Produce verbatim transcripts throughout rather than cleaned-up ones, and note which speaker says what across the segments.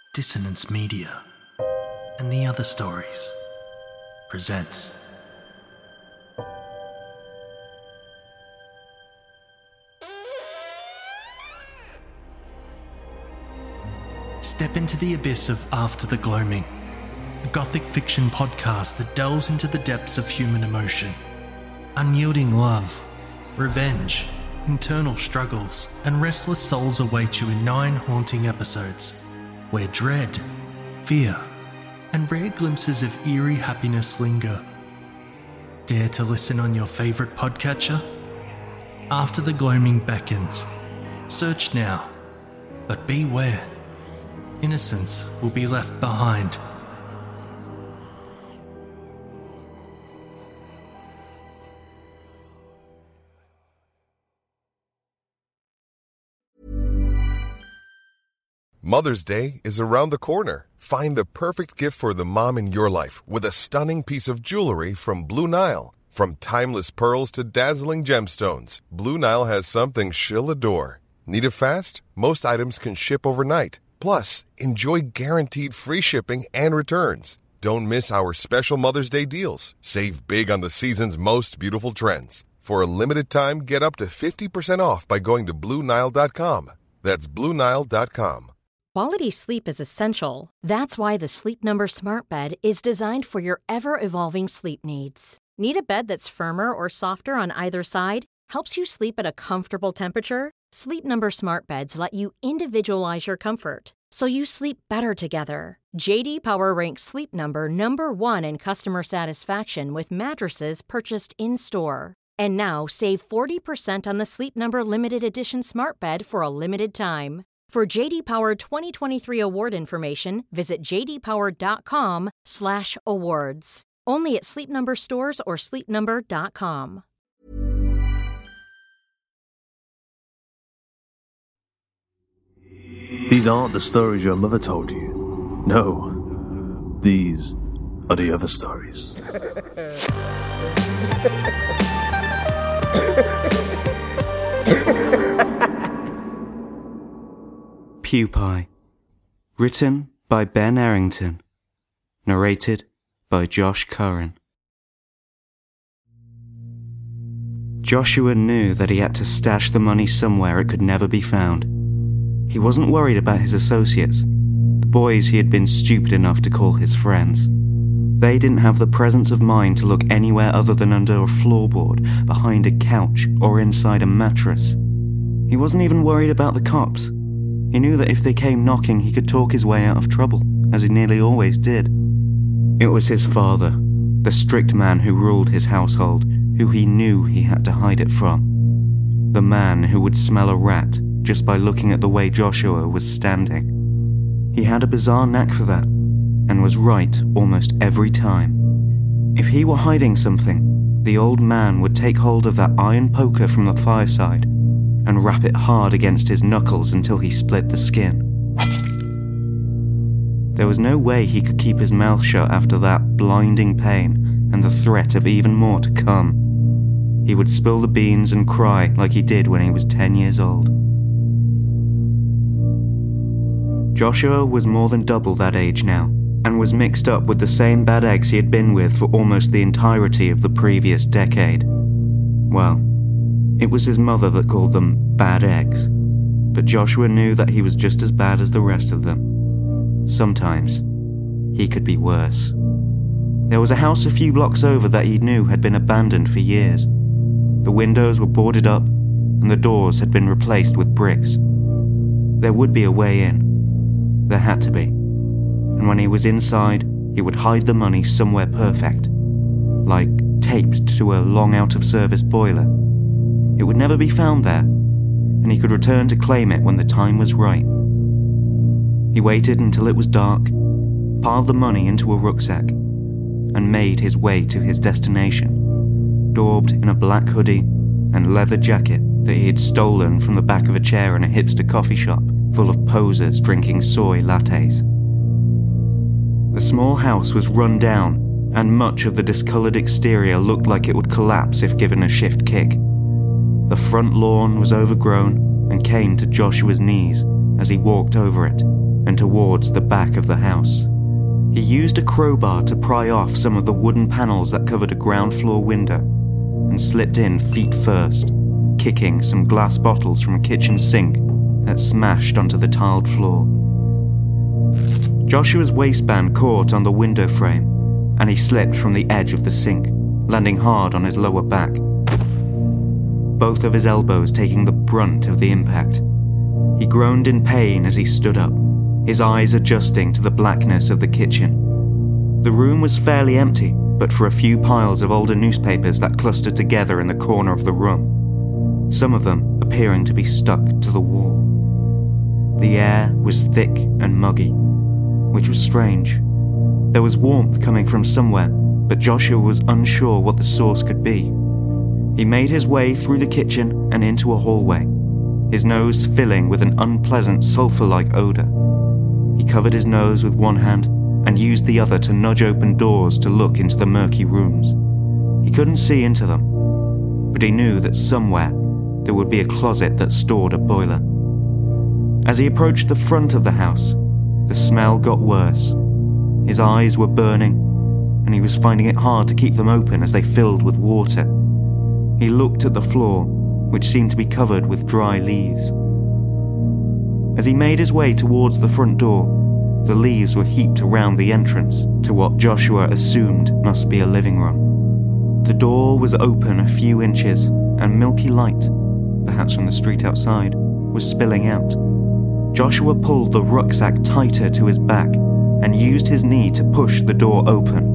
Speaker 1: Dissonance Media and the Other Stories presents Step into the abyss of After the Gloaming, a gothic fiction podcast that delves into the depths of human emotion, unyielding love, revenge, internal struggles, and restless souls await you in nine haunting episodes, where dread, fear, and rare glimpses of eerie happiness linger. Dare to listen on your favourite podcatcher? After the Gloaming beckons. Search now, but beware. Innocence will be left behind.
Speaker 2: Mother's Day is around the corner. Find the perfect gift for the mom in your life with a stunning piece of jewelry from Blue Nile. From timeless pearls to dazzling gemstones, Blue Nile has something she'll adore. Need it fast? Most items can ship overnight. Plus, enjoy guaranteed free shipping and returns. Don't miss our special Mother's Day deals. Save big on the season's most beautiful trends. For a limited time, get up to fifty percent off by going to Blue Nile dot com. That's Blue Nile dot com.
Speaker 3: Quality sleep is essential. That's why the Sleep Number Smart Bed is designed for your ever-evolving sleep needs. Need a bed that's firmer or softer on either side? Helps you sleep at a comfortable temperature? Sleep Number Smart Beds let you individualize your comfort, so you sleep better together. J D Power ranks Sleep Number number one in customer satisfaction with mattresses purchased in-store. And now, save forty percent on the Sleep Number Limited Edition Smart Bed for a limited time. For J D Power twenty twenty-three award information, visit j d power dot com slash awards. Only at Sleep Number stores or sleep number dot com.
Speaker 4: These aren't the stories your mother told you. No, these are the other stories.
Speaker 5: Pupae. Written by Ben Errington. Narrated by Josh Curran. Joshua knew that he had to stash the money somewhere it could never be found. He wasn't worried about his associates, the boys he had been stupid enough to call his friends. They didn't have the presence of mind to look anywhere other than under a floorboard, behind a couch, or inside a mattress. He wasn't even worried about the cops. He knew that if they came knocking, he could talk his way out of trouble, as he nearly always did. It was his father, the strict man who ruled his household, who he knew he had to hide it from. The man who would smell a rat just by looking at the way Joshua was standing. He had a bizarre knack for that, and was right almost every time. If he were hiding something, the old man would take hold of that iron poker from the fireside and rap it hard against his knuckles until he split the skin. There was no way he could keep his mouth shut after that blinding pain and the threat of even more to come. He would spill the beans and cry like he did when he was ten years old. Joshua was more than double that age now, and was mixed up with the same bad eggs he had been with for almost the entirety of the previous decade. Well, it was his mother that called them bad eggs, but Joshua knew that he was just as bad as the rest of them. Sometimes, he could be worse. There was a house a few blocks over that he knew had been abandoned for years. The windows were boarded up, and the doors had been replaced with bricks. There would be a way in. There had to be. And when he was inside, he would hide the money somewhere perfect, like taped to a long out-of-service boiler. It would never be found there, and he could return to claim it when the time was right. He waited until it was dark, piled the money into a rucksack, and made his way to his destination, daubed in a black hoodie and leather jacket that he had stolen from the back of a chair in a hipster coffee shop full of posers drinking soy lattes. The small house was run down, and much of the discoloured exterior looked like it would collapse if given a shift kick. The front lawn was overgrown and came to Joshua's knees as he walked over it, and towards the back of the house. He used a crowbar to pry off some of the wooden panels that covered a ground floor window and slipped in feet first, kicking some glass bottles from a kitchen sink that smashed onto the tiled floor. Joshua's waistband caught on the window frame, and he slipped from the edge of the sink, landing hard on his lower back, both of his elbows taking the brunt of the impact. He groaned in pain as he stood up, his eyes adjusting to the blackness of the kitchen. The room was fairly empty, but for a few piles of older newspapers that clustered together in the corner of the room, some of them appearing to be stuck to the wall. The air was thick and muggy, which was strange. There was warmth coming from somewhere, but Joshua was unsure what the source could be. He made his way through the kitchen and into a hallway, his nose filling with an unpleasant sulfur-like odor. He covered his nose with one hand and used the other to nudge open doors to look into the murky rooms. He couldn't see into them, but he knew that somewhere there would be a closet that stored a boiler. As he approached the front of the house, the smell got worse. His eyes were burning, and he was finding it hard to keep them open as they filled with water. He looked at the floor, which seemed to be covered with dry leaves. As he made his way towards the front door, the leaves were heaped around the entrance to what Joshua assumed must be a living room. The door was open a few inches, and milky light, perhaps from the street outside, was spilling out. Joshua pulled the rucksack tighter to his back and used his knee to push the door open.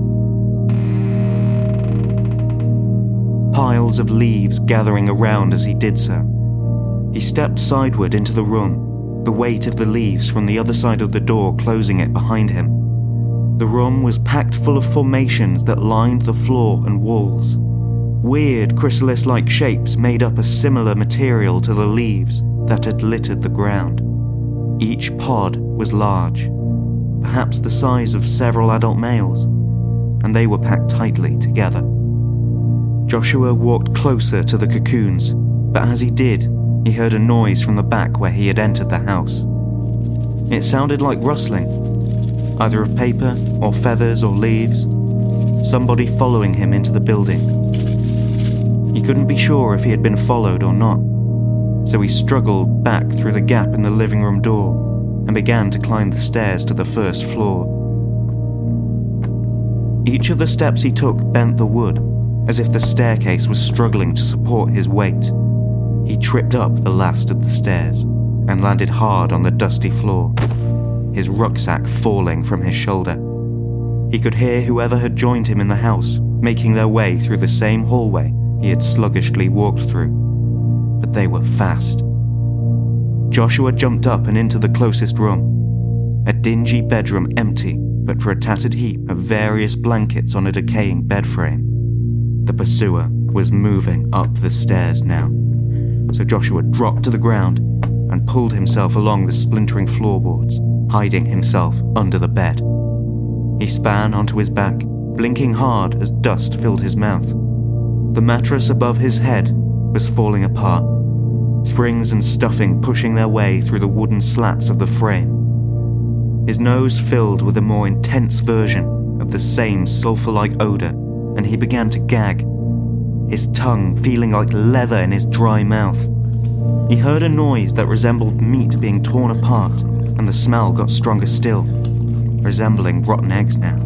Speaker 5: Piles of leaves gathering around as he did so. He stepped sideward into the room, the weight of the leaves from the other side of the door closing it behind him. The room was packed full of formations that lined the floor and walls. Weird chrysalis-like shapes made up a similar material to the leaves that had littered the ground. Each pod was large, perhaps the size of several adult males, and they were packed tightly together. Joshua walked closer to the cocoons, but as he did, he heard a noise from the back where he had entered the house. It sounded like rustling, either of paper or feathers or leaves, somebody following him into the building. He couldn't be sure if he had been followed or not, so he struggled back through the gap in the living room door and began to climb the stairs to the first floor. Each of the steps he took bent the wood, as if the staircase was struggling to support his weight. He tripped up the last of the stairs and landed hard on the dusty floor, his rucksack falling from his shoulder. He could hear whoever had joined him in the house making their way through the same hallway he had sluggishly walked through, but they were fast. Joshua jumped up and into the closest room, a dingy bedroom empty but for a tattered heap of various blankets on a decaying bed frame. The pursuer was moving up the stairs now, so Joshua dropped to the ground and pulled himself along the splintering floorboards, hiding himself under the bed. He span onto his back, blinking hard as dust filled his mouth. The mattress above his head was falling apart, springs and stuffing pushing their way through the wooden slats of the frame. His nose filled with a more intense version of the same sulfur-like odor, and he began to gag, his tongue feeling like leather in his dry mouth. He heard a noise that resembled meat being torn apart, and the smell got stronger still, resembling rotten eggs now.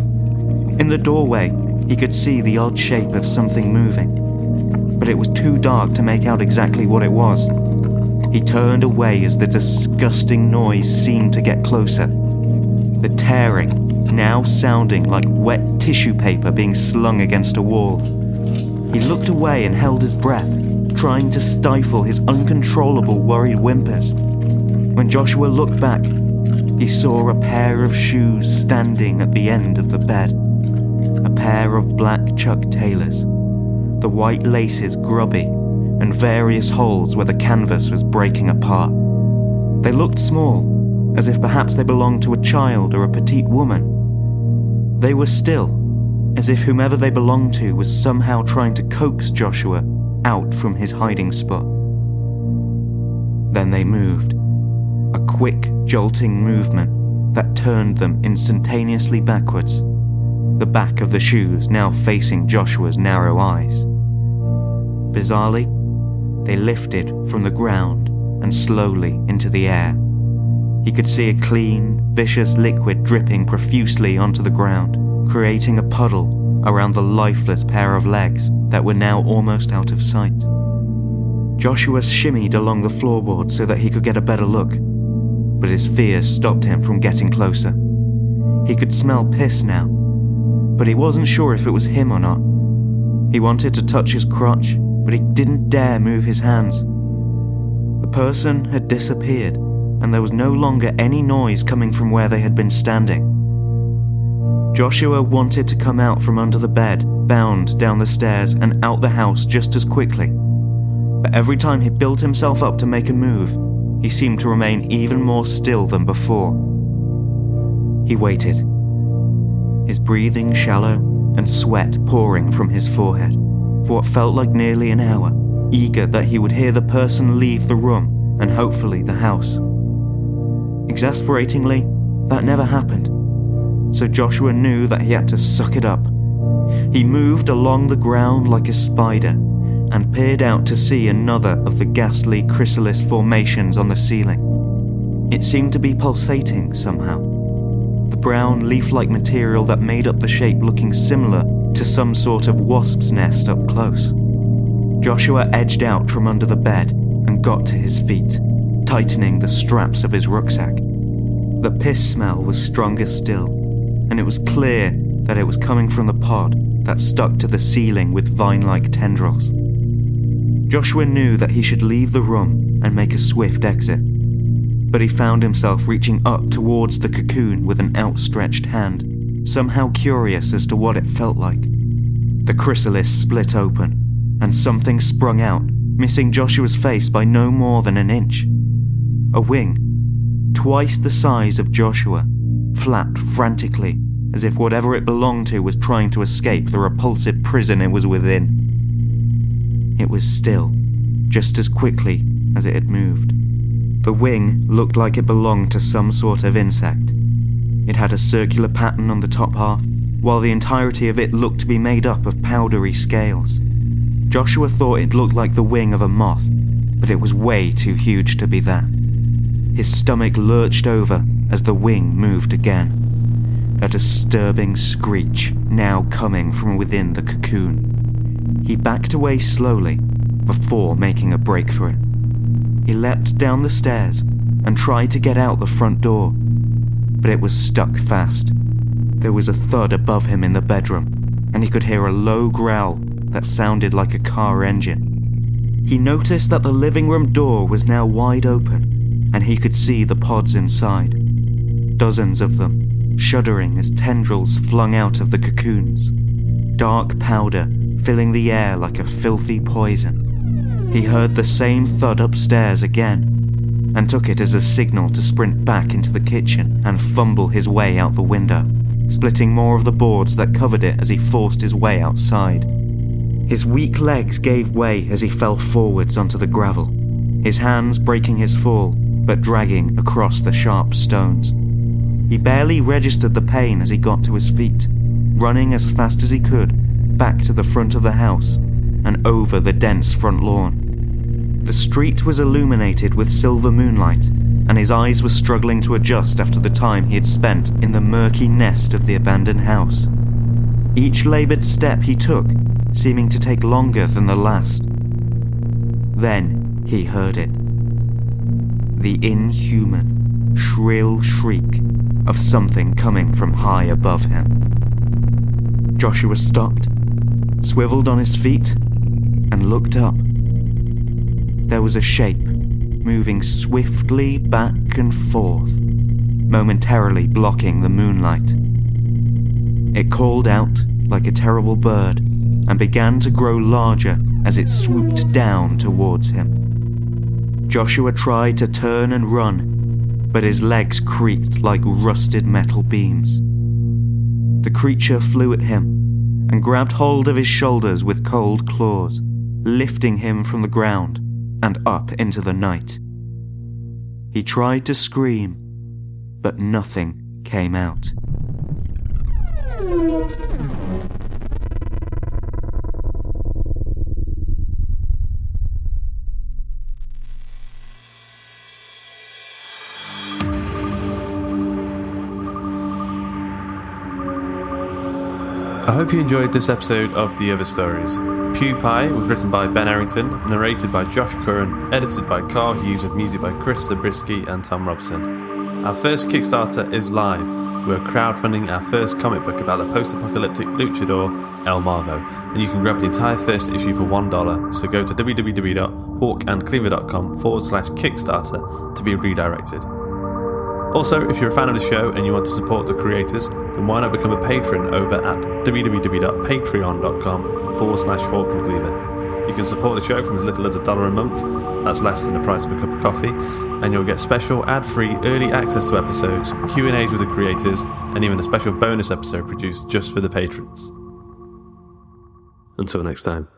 Speaker 5: In the doorway, he could see the odd shape of something moving, but it was too dark to make out exactly what it was. He turned away as the disgusting noise seemed to get closer, the tearing now sounding like wet tissue paper being slung against a wall. He looked away and held his breath, trying to stifle his uncontrollable worried whimpers. When Joshua looked back, he saw a pair of shoes standing at the end of the bed, a pair of black Chuck Taylors, the white laces grubby, and various holes where the canvas was breaking apart. They looked small, as if perhaps they belonged to a child or a petite woman. They were still, as if whomever they belonged to was somehow trying to coax Joshua out from his hiding spot. Then they moved. A quick, jolting movement that turned them instantaneously backwards, the back of the shoes now facing Joshua's narrow eyes. Bizarrely, they lifted from the ground and slowly into the air. He could see a clean, viscous liquid dripping profusely onto the ground, creating a puddle around the lifeless pair of legs that were now almost out of sight. Joshua shimmied along the floorboard so that he could get a better look, but his fear stopped him from getting closer. He could smell piss now, but he wasn't sure if it was him or not. He wanted to touch his crotch, but he didn't dare move his hands. The person had disappeared, and there was no longer any noise coming from where they had been standing. Joshua wanted to come out from under the bed, bound down the stairs and out the house just as quickly. But every time he built himself up to make a move, he seemed to remain even more still than before. He waited, his breathing shallow and sweat pouring from his forehead, for what felt like nearly an hour, eager that he would hear the person leave the room and hopefully the house. Exasperatingly, that never happened, so Joshua knew that he had to suck it up. He moved along the ground like a spider and peered out to see another of the ghastly chrysalis formations on the ceiling. It seemed to be pulsating somehow, the brown leaf-like material that made up the shape looking similar to some sort of wasp's nest up close. Joshua edged out from under the bed and got to his feet, tightening the straps of his rucksack. The piss smell was stronger still, and it was clear that it was coming from the pod that stuck to the ceiling with vine-like tendrils. Joshua knew that he should leave the room and make a swift exit, but he found himself reaching up towards the cocoon with an outstretched hand, somehow curious as to what it felt like. The chrysalis split open, and something sprung out, missing Joshua's face by no more than an inch. A wing, twice the size of Joshua, flapped frantically as if whatever it belonged to was trying to escape the repulsive prison it was within. It was still, just as quickly as it had moved. The wing looked like it belonged to some sort of insect. It had a circular pattern on the top half, while the entirety of it looked to be made up of powdery scales. Joshua thought it looked like the wing of a moth, but it was way too huge to be that. His stomach lurched over as the wing moved again, a disturbing screech now coming from within the cocoon. He backed away slowly before making a break for it. He leapt down the stairs and tried to get out the front door, but it was stuck fast. There was a thud above him in the bedroom, and he could hear a low growl that sounded like a car engine. He noticed that the living room door was now wide open, and he could see the pods inside. Dozens of them, shuddering as tendrils flung out of the cocoons. Dark powder filling the air like a filthy poison. He heard the same thud upstairs again, and took it as a signal to sprint back into the kitchen and fumble his way out the window, splitting more of the boards that covered it as he forced his way outside. His weak legs gave way as he fell forwards onto the gravel, his hands breaking his fall, but dragging across the sharp stones. He barely registered the pain as he got to his feet, running as fast as he could, back to the front of the house, and over the dense front lawn. The street was illuminated with silver moonlight, and his eyes were struggling to adjust after the time he had spent in the murky nest of the abandoned house. Each laboured step he took seeming to take longer than the last. Then he heard it. The inhuman, shrill shriek of something coming from high above him. Joshua stopped, swiveled on his feet, and looked up. There was a shape moving swiftly back and forth, momentarily blocking the moonlight. It called out like a terrible bird and began to grow larger as it swooped down towards him. Joshua tried to turn and run, but his legs creaked like rusted metal beams. The creature flew at him and grabbed hold of his shoulders with cold claws, lifting him from the ground and up into the night. He tried to scream, but nothing came out.
Speaker 6: I hope you enjoyed this episode of The Other Stories. PewPie was written by Ben Errington, narrated by Josh Curran, edited by Carl Hughes, with music by Chris Zabriskie and Tom Robson. Our first Kickstarter is live. We're crowdfunding our first comic book about the post-apocalyptic luchador El Marvo, and you can grab the entire first issue for one dollar, so go to www.hawkandcleaver.com forward slash Kickstarter to be redirected. Also, if you're a fan of the show and you want to support the creators, then why not become a patron over at www.patreon.com forward slash Hawk and Cleaver. You can support the show from as little as a dollar a month, that's less than the price of a cup of coffee, and you'll get special ad-free early access to episodes, Q and A's with the creators, and even a special bonus episode produced just for the patrons. Until next time.